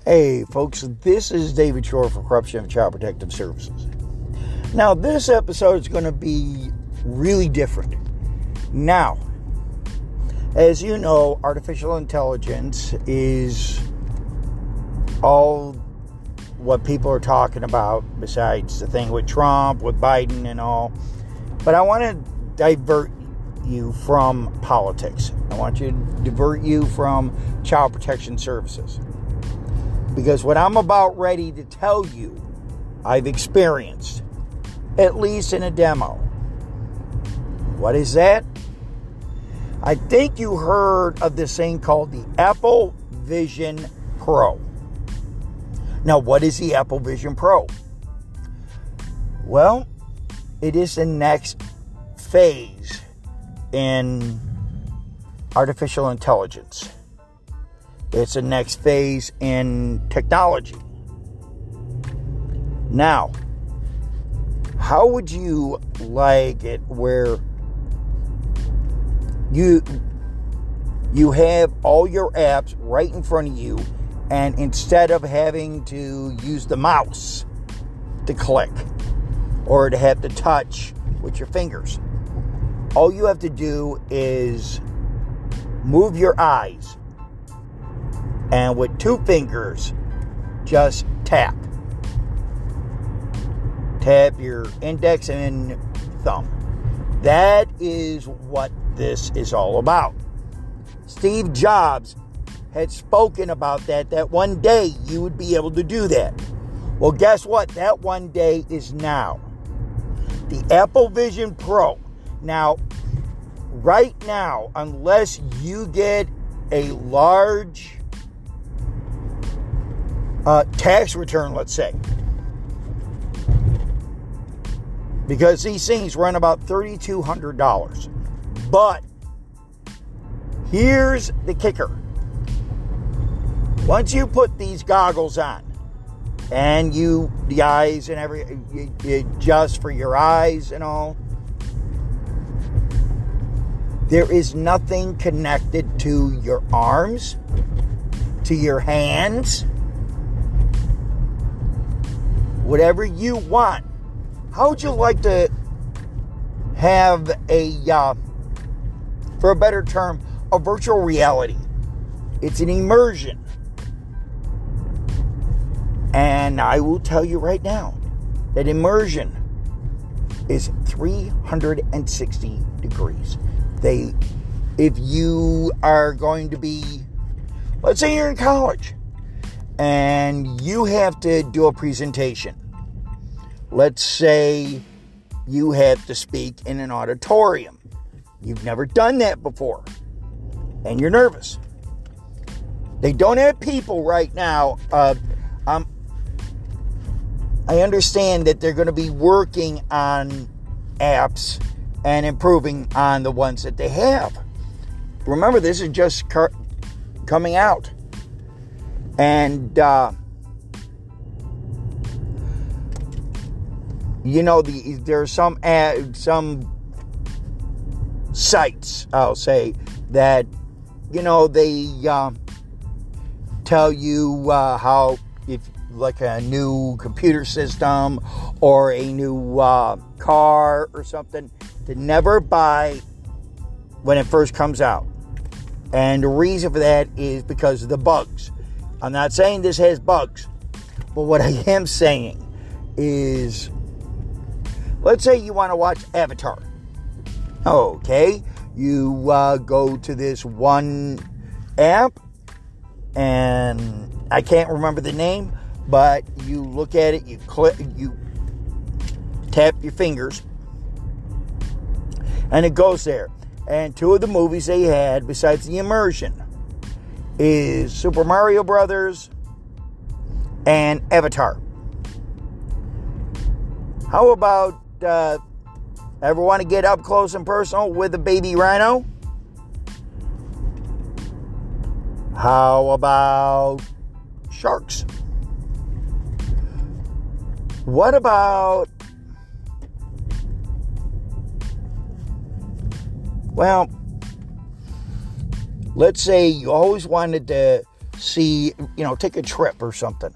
Hey folks, this is David Shore for Corruption and Child Protective Services. Now this episode is going to be really different. Now, as you know, artificial intelligence is all what people are talking about, besides the thing with Trump, with Biden and all. But I want to divert you from politics. I want to divert you from child protection services. Because what I'm about ready to tell you, I've experienced, at least in a demo. What is that? I think you heard of this thing called the Apple Vision Pro. Now, what is the Apple Vision Pro? Well, it is the next phase in artificial intelligence. It's the next phase in technology. Now, how would you like it where you have all your apps right in front of you, and instead of having to use the mouse to click or to have to touch with your fingers, all you have to do is move your eyes, and with two fingers, just tap. Tap your index and thumb. That is what this is all about. Steve Jobs had spoken about that one day you would be able to do that. Well, guess what? That one day is now. The Apple Vision Pro. Now, right now, unless you get a large tax return, let's say, because these things run about $3,200. But here's the kicker. Once you put these goggles on, and the eyes and you adjust for your eyes and all, there is nothing connected to your arms, to your hands, whatever you want. How would you like to have for a better term, a virtual reality? It's an immersion. And I will tell you right now that immersion is 360 degrees. If you are going to be, let's say you're in college and you have to do a presentation. Let's say you have to speak in an auditorium. You've never done that before, and you're nervous. They don't have people right now. I understand that they're going to be working on apps and improving on the ones that they have. Remember, this is just coming out. And, there are some sites, I'll say, that, they tell you how, if like a new computer system or a new car or something, to never buy when it first comes out. And the reason for that is because of the bugs. I'm not saying this has bugs, but what I am saying is, let's say you want to watch Avatar. Okay, you go to this one app, and I can't remember the name, but you look at it, you click, you tap your fingers, and it goes there. And two of the movies they had, besides the immersion, is Super Mario Brothers and Avatar. How about, ever want to get up close and personal with a baby rhino? How about sharks? What about, well, let's say you always wanted to see, take a trip or something.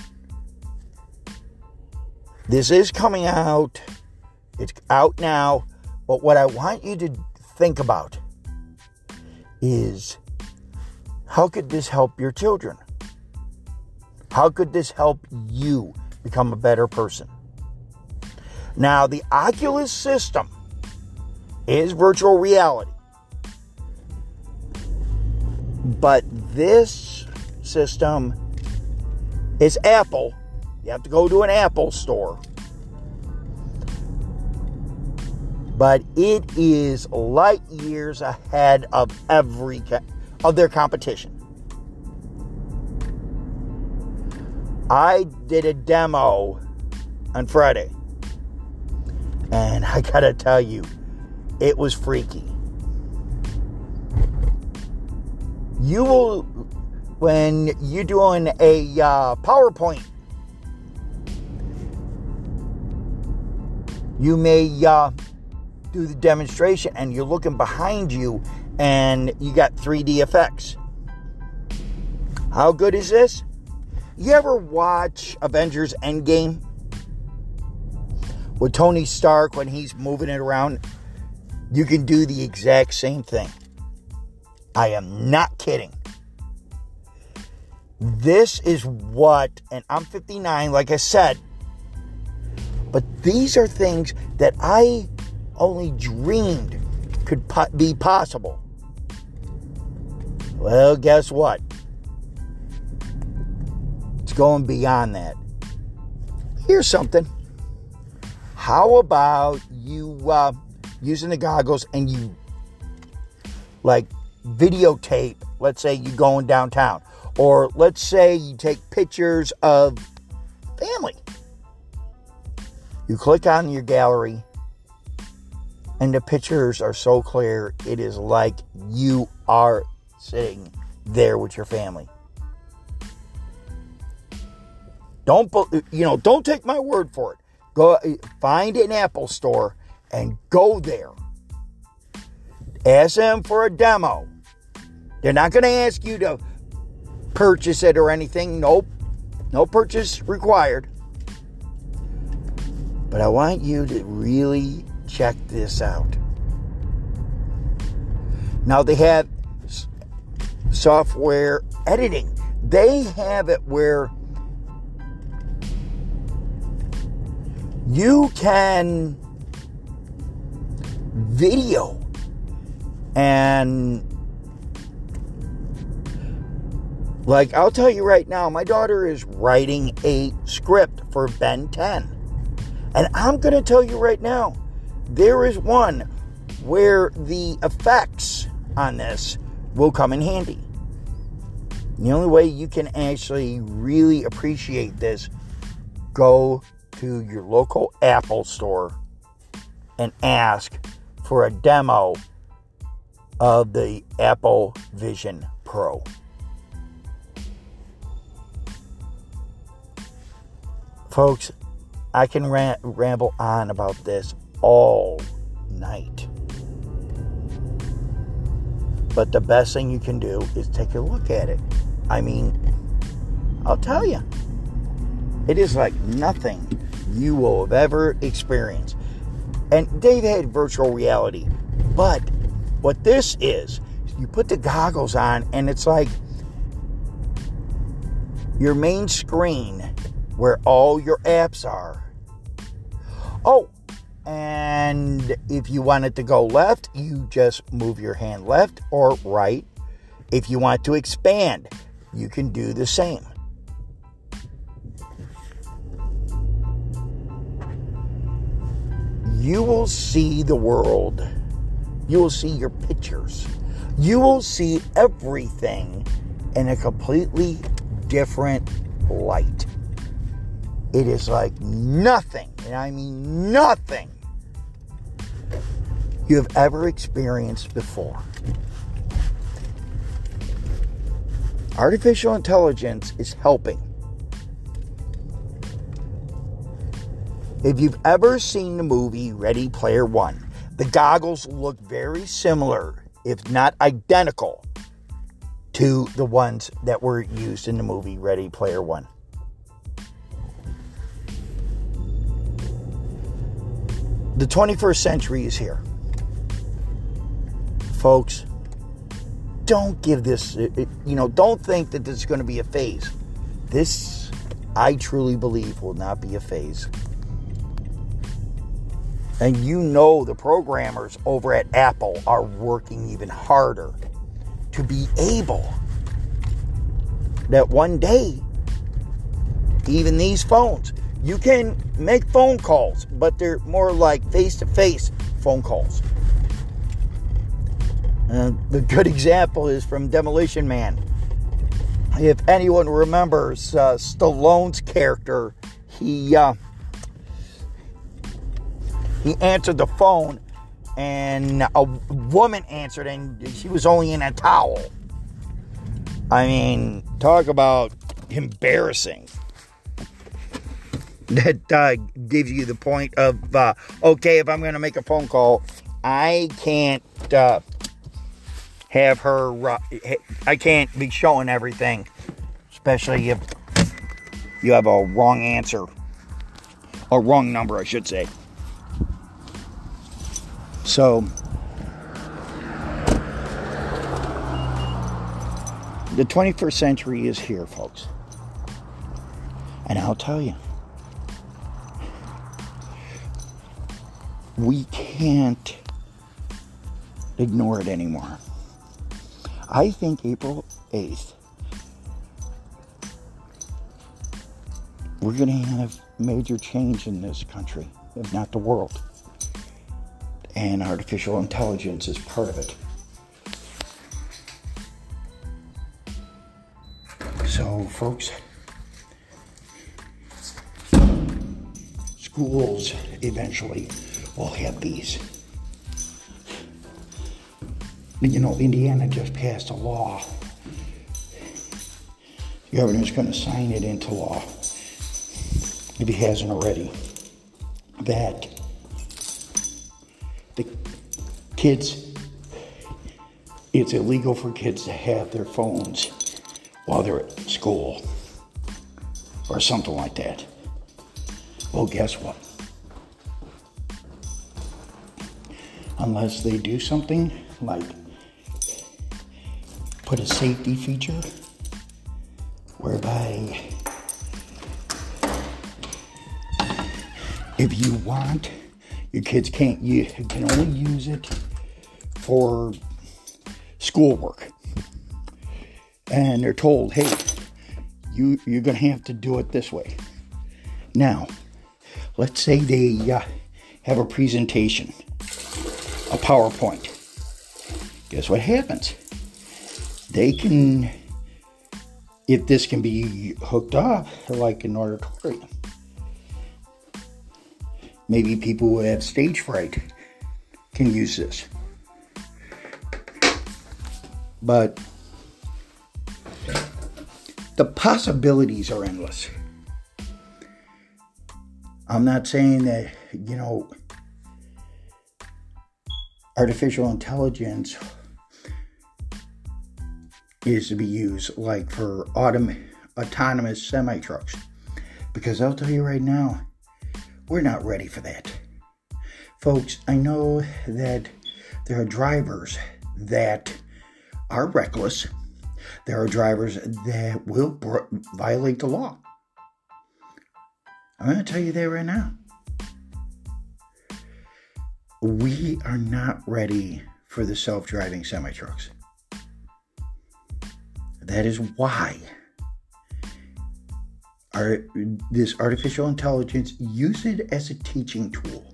This is coming out. It's out now. But what I want you to think about is, how could this help your children? How could this help you become a better person? Now, the Oculus system is virtual reality. But this system is Apple. You have to go to an Apple store. But it is light years ahead of their competition. I did a demo on Friday, and I gotta tell you, it was freaky. You will, when you're doing a PowerPoint, you may do the demonstration and you're looking behind you and you got 3D effects. How good is this? You ever watch Avengers Endgame? With Tony Stark, when he's moving it around, you can do the exact same thing. I am not kidding. This is what, and I'm 59, like I said, but these are things that I only dreamed could be possible. Well, guess what? It's going beyond that. Here's something. How about you using the goggles and you videotape, let's say you going downtown, or let's say you take pictures of family. You click on your gallery and the pictures are so clear, it is like you are sitting there with your family. Don't take my word for it. Go find an Apple store and go there. Ask them for a demo. They're not going to ask you to purchase it or anything. Nope. No purchase required. But I want you to really check this out. Now they have software editing. They have it where you can video and I'll tell you right now, my daughter is writing a script for Ben 10. And I'm going to tell you right now, there is one where the effects on this will come in handy. The only way you can actually really appreciate this, go to your local Apple store and ask for a demo of the Apple Vision Pro. Folks, I can ramble on about this all night. But the best thing you can do is take a look at it. I mean, I'll tell you, it is like nothing you will have ever experienced. And they've had virtual reality. But what this is, you put the goggles on and it's like your main screen where all your apps are. Oh, and if you want it to go left, you just move your hand left or right. If you want to expand, you can do the same. You will see the world. You will see your pictures. You will see everything in a completely different light. It is like nothing, and I mean nothing, you have ever experienced before. Artificial intelligence is helping. If you've ever seen the movie Ready Player One, the goggles look very similar, if not identical, to the ones that were used in the movie Ready Player One. The 21st century is here. Folks, don't give this, don't think that this is going to be a phase. This, I truly believe, will not be a phase. And the programmers over at Apple are working even harder to be able that one day, even these phones, you can make phone calls, but they're more like face-to-face phone calls. The good example is from Demolition Man. If anyone remembers Stallone's character, he answered the phone, and a woman answered, and she was only in a towel. I mean, talk about embarrassing. That gives you the point of, okay, if I'm going to make a phone call, I can't have her, I can't be showing everything, especially if you have a wrong answer, a wrong number, I should say. So, the 21st century is here, folks. And I'll tell you, we can't ignore it anymore. I think April 8th, we're going to have major change in this country, if not the world. And artificial intelligence is part of it. So, folks, schools eventually will have these. Indiana just passed a law. The governor's going to sign it into law, if he hasn't already, that the kids, it's illegal for kids to have their phones while they're at school or something like that. Well, guess what? Unless they do something like put a safety feature whereby if you want, your kids you can only use it for schoolwork. And they're told, hey, you're going to have to do it this way. Now, let's say they have a presentation, a PowerPoint. Guess what happens? They can, if this can be hooked up like an auditorium, maybe people who have stage fright can use this. But the possibilities are endless. I'm not saying that, artificial intelligence is to be used like for autonomous semi-trucks. Because I'll tell you right now, we're not ready for that. Folks, I know that there are drivers that are reckless. There are drivers that will violate the law. I'm going to tell you that right now. We are not ready for the self-driving semi-trucks. That is why this artificial intelligence, use it as a teaching tool.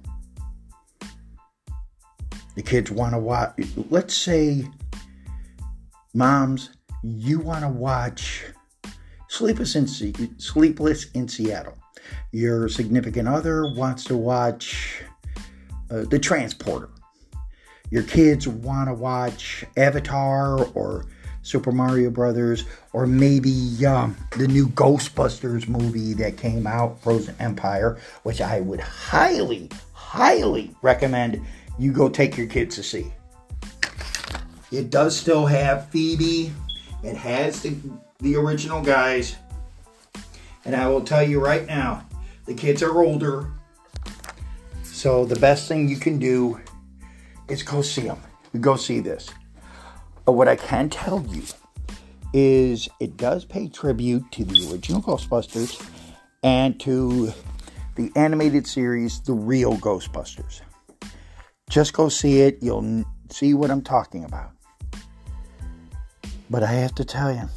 The kids want to watch, let's say, moms, you want to watch Sleepless in Seattle. Your significant other wants to watch The Transporter. Your kids want to watch Avatar or Super Mario Brothers, or maybe the new Ghostbusters movie that came out, Frozen Empire, which I would highly, highly recommend you go take your kids to see. It does still have Phoebe It has the original guys. And I will tell you right now, the kids are older. So the best thing you can do is go see them. Go see this. But what I can tell you is it does pay tribute to the original Ghostbusters and to the animated series, The Real Ghostbusters. Just go see it. You'll see what I'm talking about. But I have to tell you,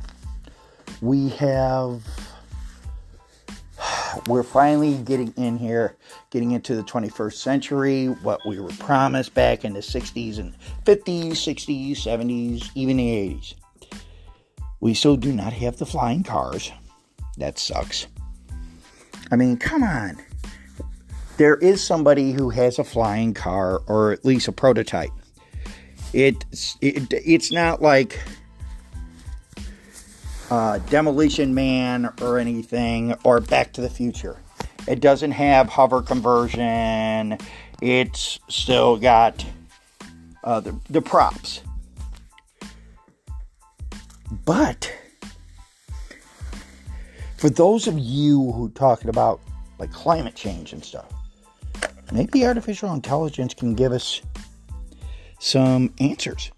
we're finally getting into the 21st century, what we were promised back in the 60s and 50s, 60s, 70s, even the 80s. We still do not have the flying cars. That sucks. I mean, come on. There is somebody who has a flying car, or at least a prototype. It's not like Demolition Man or anything, or Back to the Future. It doesn't have hover conversion. It's still got the props. But for those of you who are talking about like climate change and stuff, maybe artificial intelligence can give us some answers.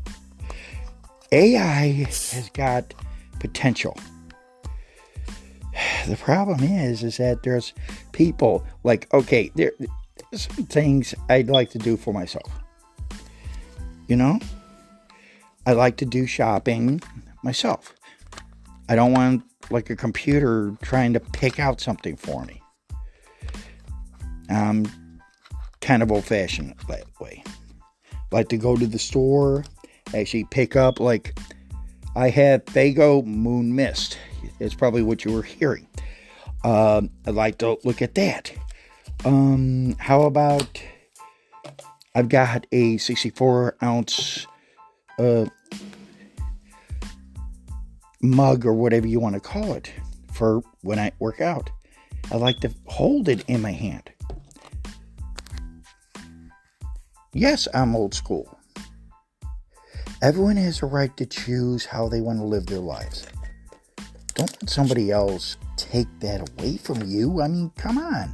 AI has got potential. The problem is that there's people like, okay, there's some things I'd like to do for myself. You know? I like to do shopping myself. I don't want like a computer trying to pick out something for me. I'm kind of old-fashioned that way. Like to go to the store, actually pick up, like I have Faygo Moon Mist. It's probably what you were hearing. I'd like to look at that. How about I've got a 64-ounce mug or whatever you want to call it for when I work out. I like to hold it in my hand. Yes, I'm old school. Everyone has a right to choose how they want to live their lives. Don't let somebody else take that away from you. I mean, come on.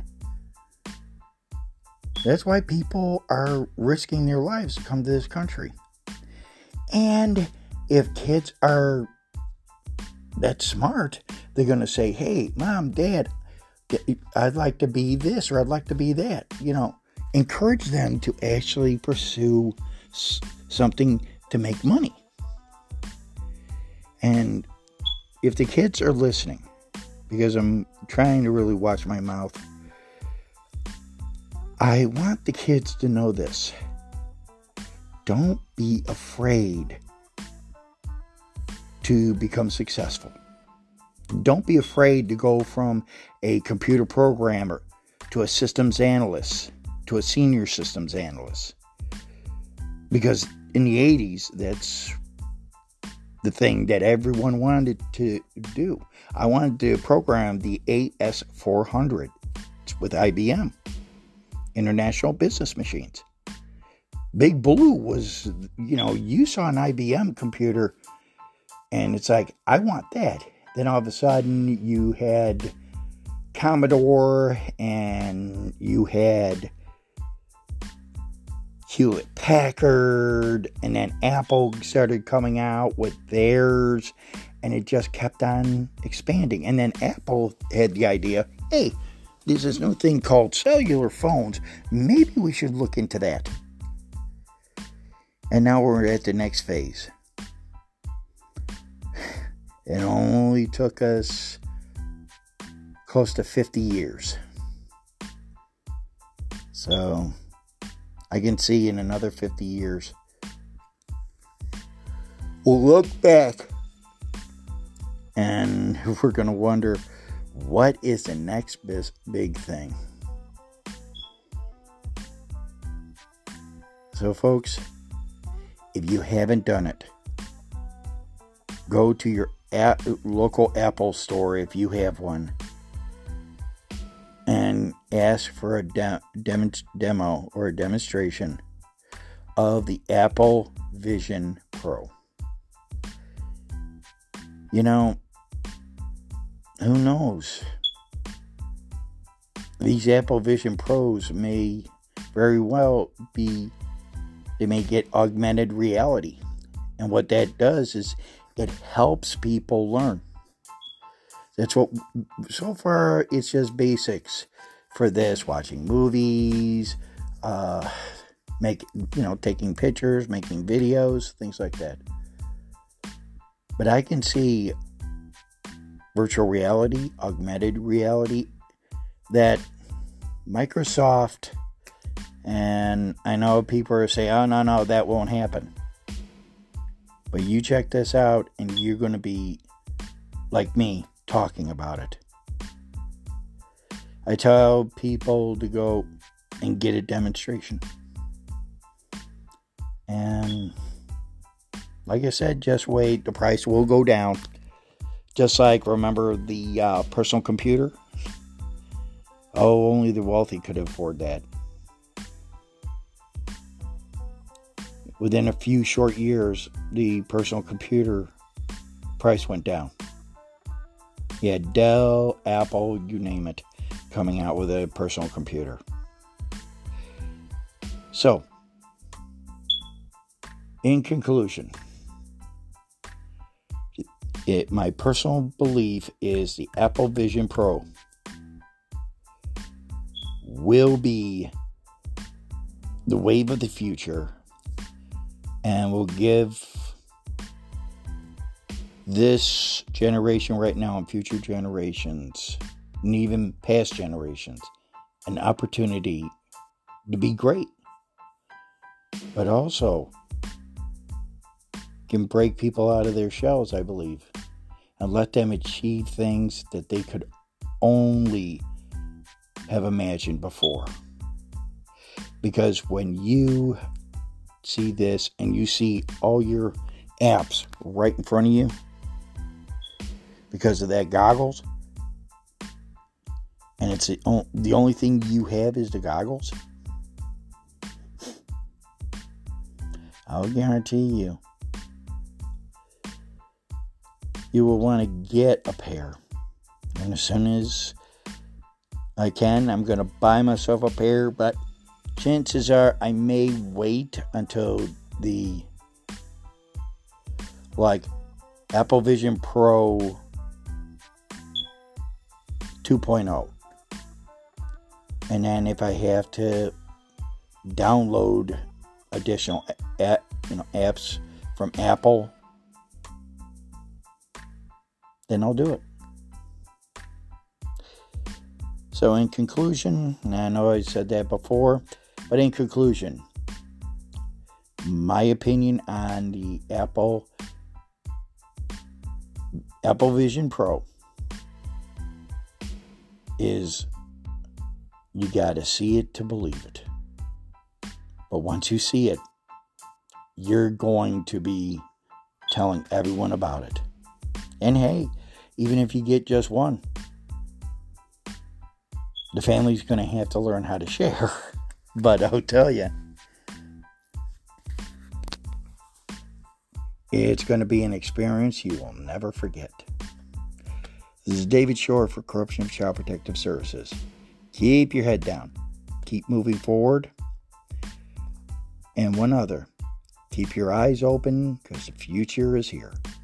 That's why people are risking their lives to come to this country. And if kids are that smart, they're going to say, hey, Mom, Dad, I'd like to be this or I'd like to be that. You know, encourage them to actually pursue something to make money. And if the kids are listening, because I'm trying to really watch my mouth, I want the kids to know this. Don't be afraid to become successful. Don't be afraid to go from a computer programmer to a systems analyst, to a senior systems analyst. Because in the 80s, that's the thing that everyone wanted to do. I wanted to program the AS400 with IBM, International Business Machines. Big Blue was, you saw an IBM computer and it's like, I want that. Then all of a sudden you had Commodore and you had Hewlett Packard, and then Apple started coming out with theirs, and it just kept on expanding. And then Apple had the idea, hey, there's this new thing called cellular phones. Maybe we should look into that. And now we're at the next phase. It only took us close to 50 years. So I can see in another 50 years, we'll look back and we're going to wonder, what is the next big thing? So folks, if you haven't done it, go to your local Apple store if you have one and ask for a demo or a demonstration of the Apple Vision Pro. You know, who knows? These Apple Vision Pros may very well be, they may get augmented reality. And what that does is it helps people learn. That's what, so far, it's just basics for this, watching movies, taking pictures, making videos, things like that. But I can see virtual reality, augmented reality, that Microsoft, and I know people are saying, oh, no, that won't happen. But you check this out, and you're going to be like me, talking about it. I tell people to go and get a demonstration. And like I said, just wait. The price will go down. Just like, remember the personal computer? Oh, only the wealthy could afford that. Within a few short years, the personal computer price went down. You had Dell, Apple, you name it, coming out with a personal computer. So, in conclusion, my personal belief is the Apple Vision Pro will be the wave of the future and will give this generation right now and future generations and even past generations an opportunity to be great, but also can break people out of their shells, I believe, and let them achieve things that they could only have imagined before. Because when you see this and you see all your apps right in front of you because of that goggles, and it's the only thing you have is the goggles, I'll guarantee you will want to get a pair. And as soon as I can, I'm going to buy myself a pair, but chances are I may wait until the Apple Vision Pro 2.0. And then if I have to download additional apps from Apple, then I'll do it. So in conclusion, and I know I said that before, but in conclusion, my opinion on the Apple Vision Pro is you got to see it to believe it. But once you see it, you're going to be telling everyone about it. And hey, even if you get just one, the family's going to have to learn how to share. But I'll tell you, it's going to be an experience you will never forget. This is David Shore for Corruption of Child Protective Services. Keep your head down. Keep moving forward. And one other, keep your eyes open because the future is here.